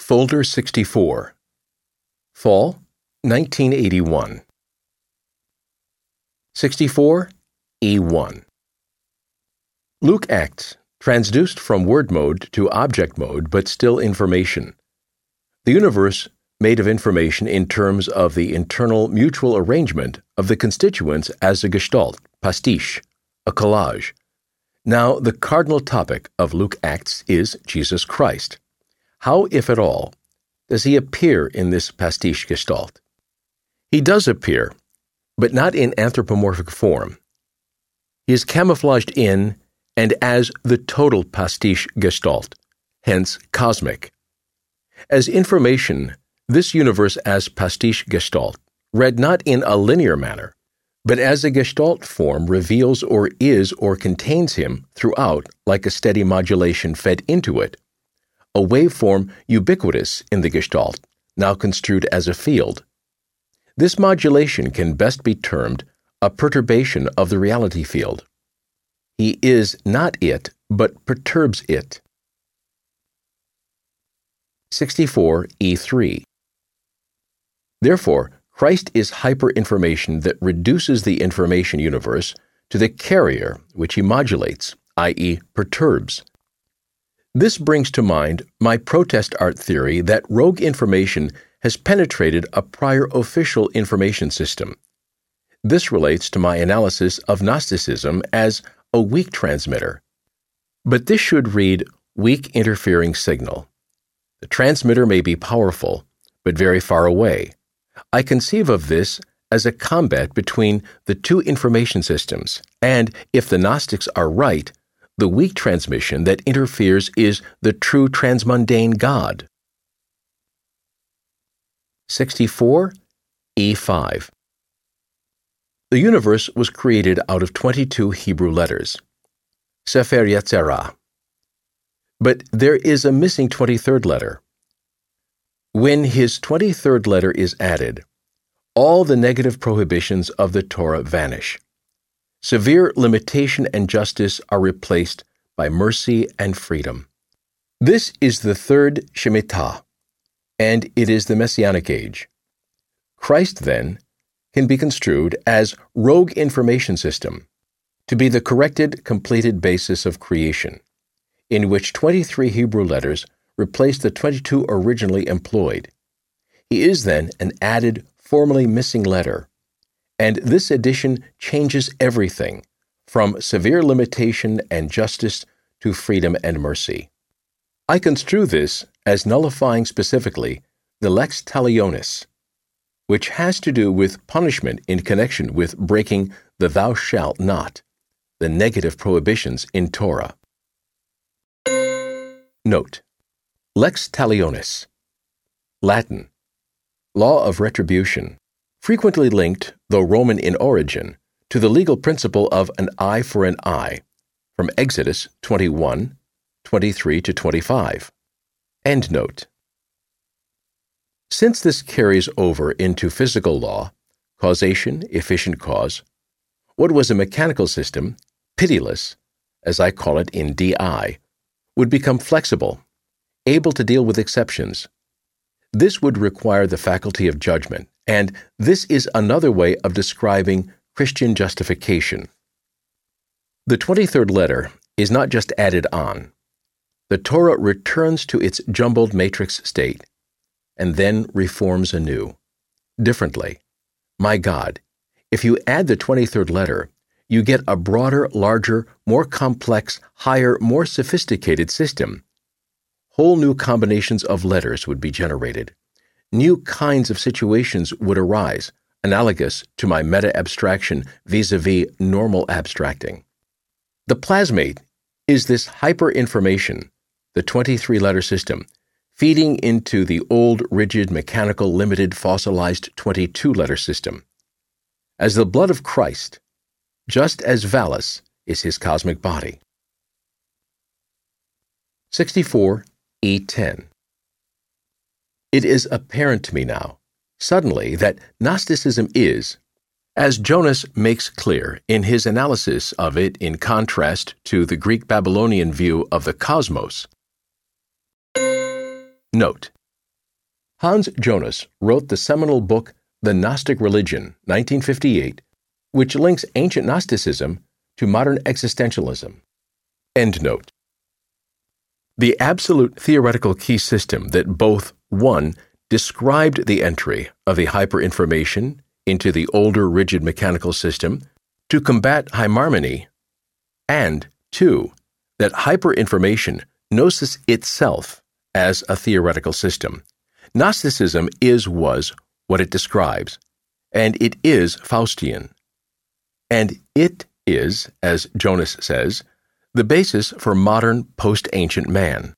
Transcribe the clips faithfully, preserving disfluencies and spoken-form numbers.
Folder sixty-four. Fall, nineteen eighty-one. sixty-four E one. Luke Acts, transduced from word mode to object mode, but still information. The universe made of information in terms of the internal mutual arrangement of the constituents as a gestalt, pastiche, a collage. Now, the cardinal topic of Luke Acts is Jesus Christ. How, if at all, does he appear in this pastiche gestalt? He does appear, but not in anthropomorphic form. He is camouflaged in and as the total pastiche gestalt, hence cosmic. As information, this universe as pastiche gestalt, read not in a linear manner, but as a gestalt form reveals or is or contains him throughout like a steady modulation fed into it, a waveform ubiquitous in the gestalt, now construed as a field. This modulation can best be termed a perturbation of the reality field. He is not it, but perturbs it. sixty-four E three. Therefore, Christ is hyperinformation that reduces the information universe to the carrier which he modulates, that is, perturbs. This brings to mind my protest art theory that rogue information has penetrated a prior official information system. This relates to my analysis of Gnosticism as a weak transmitter. But this should read weak interfering signal. The transmitter may be powerful, but very far away. I conceive of this as a combat between the two information systems, and if the Gnostics are right, the weak transmission that interferes is the true transmundane God. sixty-four E five. The universe was created out of twenty-two Hebrew letters, Sefer Yetzirah. But there is a missing twenty-third letter. When his twenty-third letter is added, all the negative prohibitions of the Torah vanish. Severe limitation and justice are replaced by mercy and freedom. This is the third Shemitah, and it is the Messianic age. Christ, then, can be construed as rogue information system, to be the corrected, completed basis of creation, in which twenty-three Hebrew letters replace the twenty-two originally employed. He is then an added, formerly missing letter, and this addition changes everything, from severe limitation and justice to freedom and mercy. I construe this as nullifying specifically the lex talionis, which has to do with punishment in connection with breaking the thou shalt not, the negative prohibitions in Torah. Note: lex talionis, Latin, law of retribution, frequently linked, though Roman in origin, to the legal principle of an eye for an eye, from Exodus twenty-one, twenty-three to twenty-five. Endnote. Since this carries over into physical law, causation, efficient cause, what was a mechanical system, pitiless, as I call it in D I, would become flexible, able to deal with exceptions. This would require the faculty of judgment, and this is another way of describing Christian justification. The twenty-third letter is not just added on. The Torah returns to its jumbled matrix state, and then reforms anew, differently. My God, if you add the twenty-third letter, you get a broader, larger, more complex, higher, more sophisticated system. Whole new combinations of letters would be generated. New kinds of situations would arise, analogous to my meta-abstraction vis-a-vis normal abstracting. The plasmate is this hyper-information, the twenty-three letter system, feeding into the old, rigid, mechanical, limited, fossilized twenty-two letter system. As the blood of Christ, just as Valis is his cosmic body. sixty-four E ten. It is apparent to me now, suddenly, that Gnosticism is, as Jonas makes clear in his analysis of it in contrast to the Greek-Babylonian view of the cosmos. Note: Hans Jonas wrote the seminal book The Gnostic Religion, nineteen fifty-eight, which links ancient Gnosticism to modern existentialism. Endnote. The absolute theoretical key system that both, one, described the entry of the hyperinformation into the older rigid mechanical system to combat hymarmony, and, two, that hyperinformation gnosis itself as a theoretical system. Gnosticism is was what it describes, and it is Faustian. And it is, as Jonas says, the basis for modern post-ancient man.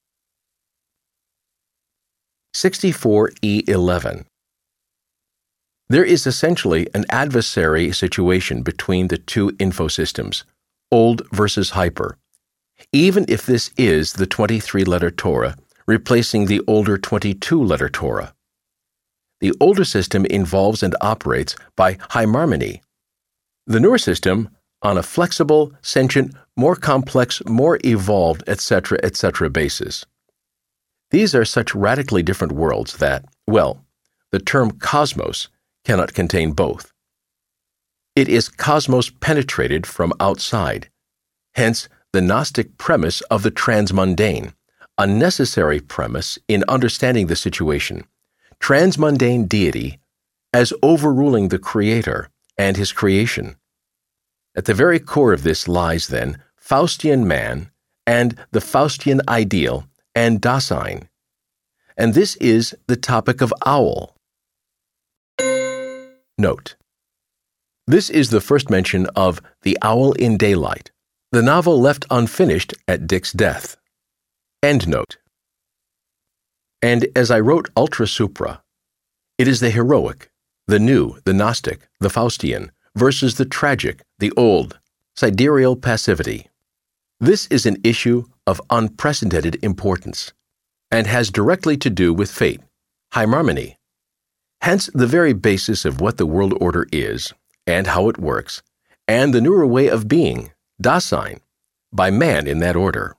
sixty-four E eleven. There is essentially an adversary situation between the two infosystems, old versus hyper, even if this is the twenty-three letter Torah replacing the older twenty-two letter Torah. The older system involves and operates by hymarmony. The newer system on a flexible, sentient, more complex, more evolved, et cetera, et cetera basis. These are such radically different worlds that, well, the term cosmos cannot contain both. It is cosmos penetrated from outside, hence the Gnostic premise of the transmundane, a necessary premise in understanding the situation, transmundane deity as overruling the Creator and his creation. At the very core of this lies, then, Faustian man and the Faustian ideal and Dasein. And this is the topic of Owl. Note: this is the first mention of The Owl in Daylight, the novel left unfinished at Dick's death. Endnote. And as I wrote Ultra Supra, it is the heroic, the new, the Gnostic, the Faustian, versus the tragic, the old, sidereal passivity. This is an issue of unprecedented importance, and has directly to do with fate, hymarmony, hence the very basis of what the world order is, and how it works, and the newer way of being, Dasein, by man in that order.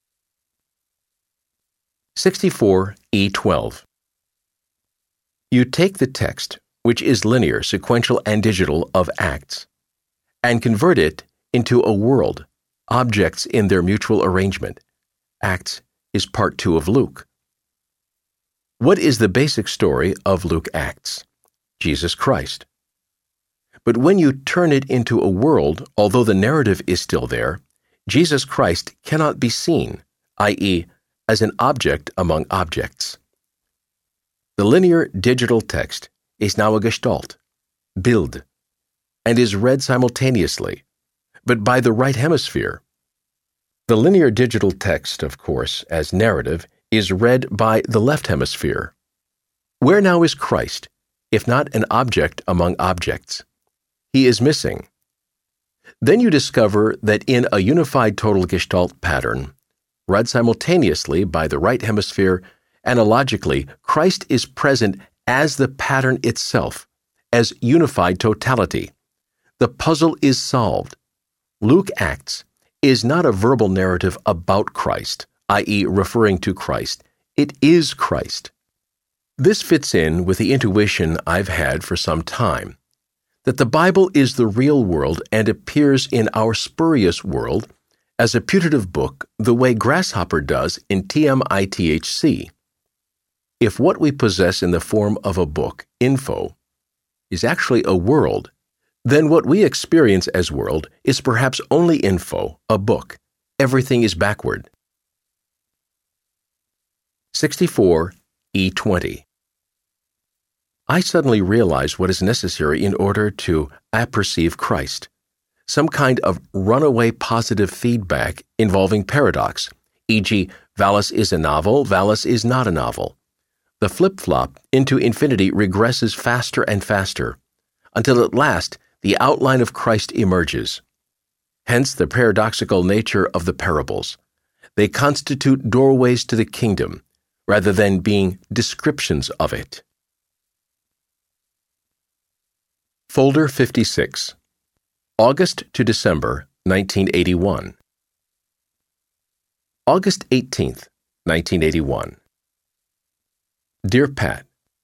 sixty-four E twelve. You take the text, which is linear, sequential, and digital of acts, and convert it into a world, objects in their mutual arrangement. Acts is part two of Luke. What is the basic story of Luke Acts? Jesus Christ. But when you turn it into a world, although the narrative is still there, Jesus Christ cannot be seen, that is, as an object among objects. The linear digital text is now a gestalt, Bild, and is read simultaneously, but by the right hemisphere. The linear digital text, of course, as narrative, is read by the left hemisphere. Where now is Christ, if not an object among objects? He is missing. Then you discover that in a unified total gestalt pattern, read simultaneously by the right hemisphere, analogically, Christ is present as the pattern itself, as unified totality. The puzzle is solved. Luke Acts is not a verbal narrative about Christ, that is referring to Christ. It is Christ. This fits in with the intuition I've had for some time, that the Bible is the real world and appears in our spurious world as a putative book the way Grasshopper does in T M I T H C. If what we possess in the form of a book, info, is actually a world, then what we experience as world is perhaps only info, a book. Everything is backward. sixty-four E twenty. I suddenly realize what is necessary in order to apperceive Christ, some kind of runaway positive feedback involving paradox, for example, Valis is a novel, Valis is not a novel. The flip-flop into infinity regresses faster and faster, until at last the outline of Christ emerges. Hence the paradoxical nature of the parables. They constitute doorways to the kingdom, rather than being descriptions of it. Folder fifty-six. August to December, nineteen eighty-one. August eighteenth, nineteen eighty-one. Dear Pat,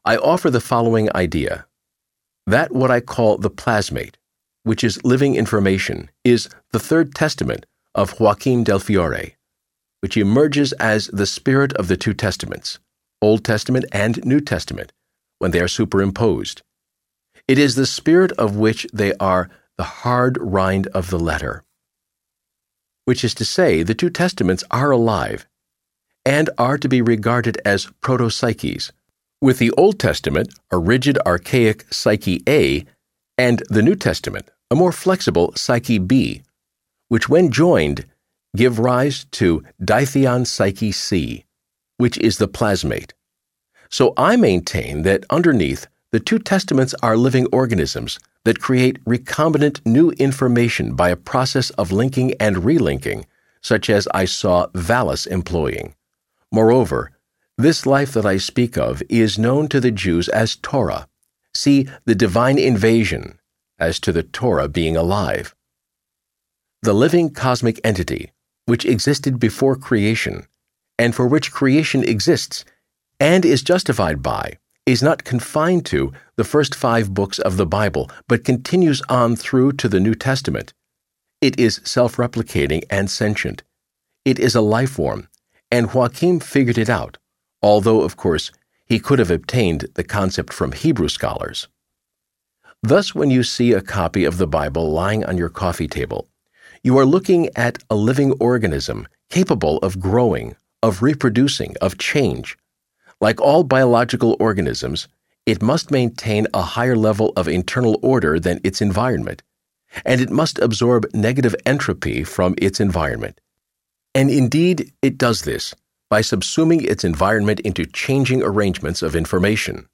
I offer the following idea. That what I call the plasmate, which is living information, is the Third Testament of Joachim del Fiore, which emerges as the spirit of the two testaments, Old Testament and New Testament, when they are superimposed. It is the spirit of which they are the hard rind of the letter, which is to say, the two testaments are alive and are to be regarded as proto-psyches, with the Old Testament, a rigid archaic Psyche A, and the New Testament, a more flexible Psyche B, which when joined give rise to Ditheon Psyche C, which is the plasmate. So I maintain that underneath, the two testaments are living organisms that create recombinant new information by a process of linking and relinking, such as I saw Vallis employing. Moreover, this life that I speak of is known to the Jews as Torah. See the divine invasion as to the Torah being alive. The living cosmic entity, which existed before creation, and for which creation exists and is justified by, is not confined to the first five books of the Bible, but continues on through to the New Testament. It is self-replicating and sentient. It is a life form, and Joachim figured it out, although, of course, he could have obtained the concept from Hebrew scholars. Thus, when you see a copy of the Bible lying on your coffee table, you are looking at a living organism capable of growing, of reproducing, of change. Like all biological organisms, it must maintain a higher level of internal order than its environment, and it must absorb negative entropy from its environment. And indeed, it does this by subsuming its environment into changing arrangements of information.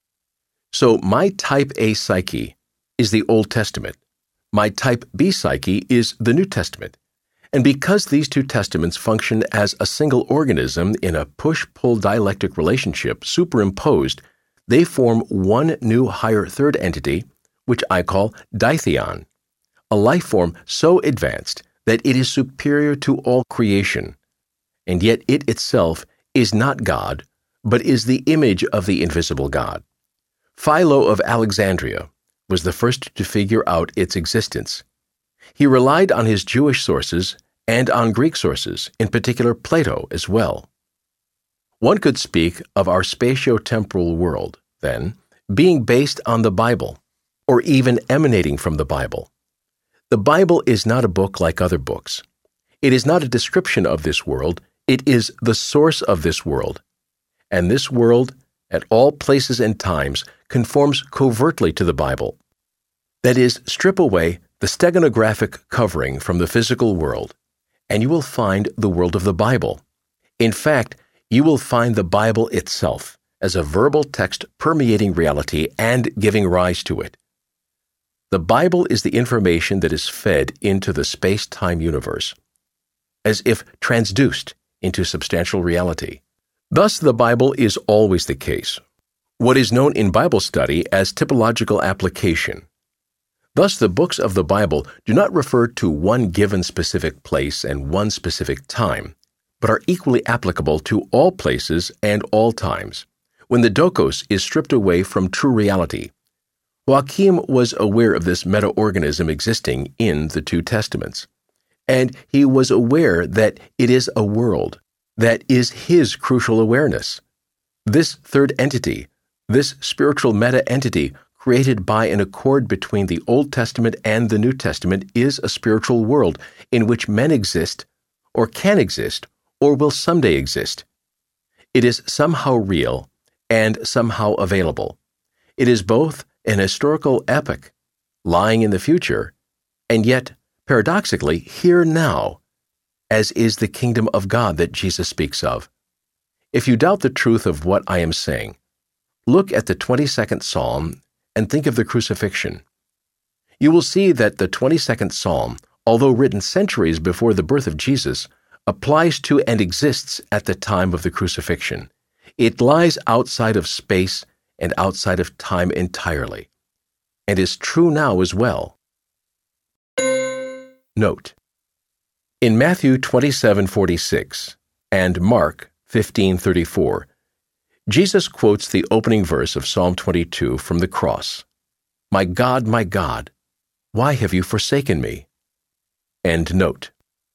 So my type A psyche is the Old Testament. My type B psyche is the New Testament. And because these two testaments function as a single organism in a push-pull dialectic relationship superimposed, they form one new higher third entity, which I call Ditheon, a life form so advanced that it is superior to all creation, and yet it itself is not God, but is the image of the invisible God. Philo of Alexandria was the first to figure out its existence. He relied on his Jewish sources and on Greek sources, in particular Plato as well. One could speak of our spatio-temporal world, then, being based on the Bible, or even emanating from the Bible. The Bible is not a book like other books. It is not a description of this world, it is the source of this world. And this world, at all places and times, conforms covertly to the Bible. That is, strip away the steganographic covering from the physical world, and you will find the world of the Bible. In fact, you will find the Bible itself as a verbal text permeating reality and giving rise to it. The Bible is the information that is fed into the space-time universe, as if transduced into substantial reality. Thus, the Bible is always the case, what is known in Bible study as typological application. Thus, the books of the Bible do not refer to one given specific place and one specific time, but are equally applicable to all places and all times, when the dokos is stripped away from true reality. Joachim was aware of this meta-organism existing in the two testaments, and he was aware that it is a world that is his crucial awareness. This third entity, this spiritual meta-entity created by an accord between the Old Testament and the New Testament, is a spiritual world in which men exist, or can exist, or will someday exist. It is somehow real and somehow available. It is both an historical epic, lying in the future, and yet, paradoxically, here now, as is the kingdom of God that Jesus speaks of. If you doubt the truth of what I am saying, look at the twenty-second Psalm and think of the crucifixion. You will see that the twenty-second Psalm, although written centuries before the birth of Jesus, applies to and exists at the time of the crucifixion. It lies outside of space and outside of time entirely, and is true now as well. Note: in Matthew twenty-seven forty-six and Mark fifteen thirty-four, Jesus quotes the opening verse of Psalm twenty-two from the cross. "My God, my God, why have you forsaken me?" End note.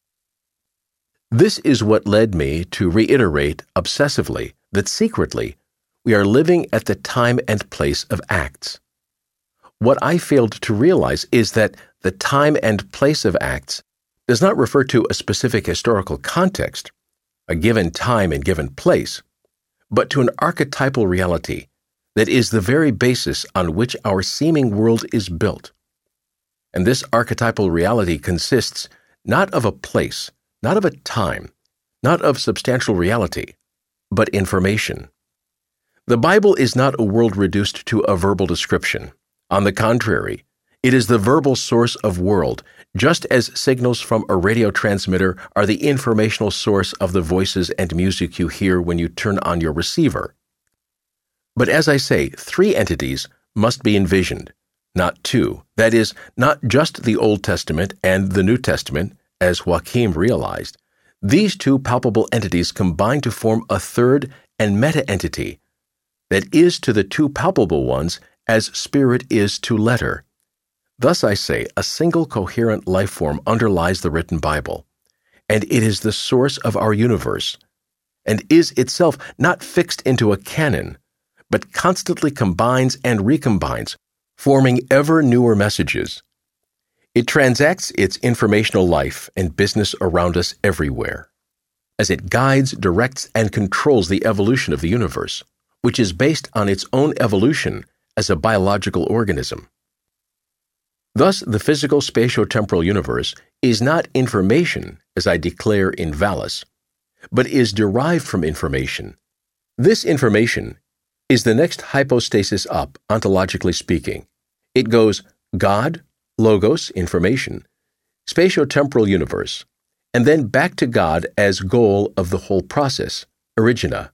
This is what led me to reiterate obsessively that secretly we are living at the time and place of Acts. What I failed to realize is that the time and place of Acts does not refer to a specific historical context, a given time and given place, but to an archetypal reality that is the very basis on which our seeming world is built. And this archetypal reality consists not of a place, not of a time, not of substantial reality, but information. The Bible is not a world reduced to a verbal description. On the contrary, it is the verbal source of world, just as signals from a radio transmitter are the informational source of the voices and music you hear when you turn on your receiver. But as I say, three entities must be envisioned, not two. That is, not just the Old Testament and the New Testament, as Joachim realized. These two palpable entities combine to form a third and meta-entity that is to the two palpable ones as spirit is to letter. Thus, I say, a single coherent life form underlies the written Bible, and it is the source of our universe, and is itself not fixed into a canon, but constantly combines and recombines, forming ever newer messages. It transacts its informational life and business around us everywhere, as it guides, directs, and controls the evolution of the universe, which is based on its own evolution as a biological organism. Thus, the physical spatio-temporal universe is not information, as I declare in Valis, but is derived from information. This information is the next hypostasis up, ontologically speaking. It goes God, Logos, information, spatio-temporal universe, and then back to God as goal of the whole process, origina.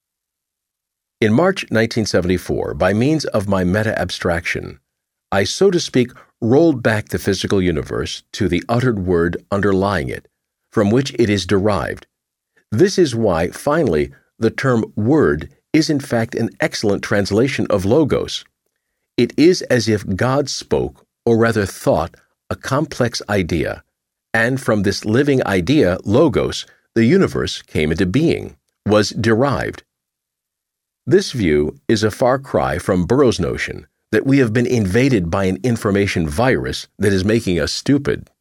In March nineteen seventy-four, by means of my meta-abstraction, I, so to speak, rolled back the physical universe to the uttered word underlying it, from which it is derived. This is why, finally, the term word is in fact an excellent translation of logos. It is as if God spoke, or rather thought, a complex idea, and from this living idea, logos, the universe came into being, was derived. This view is a far cry from Burroughs' notion that we have been invaded by an information virus that is making us stupid.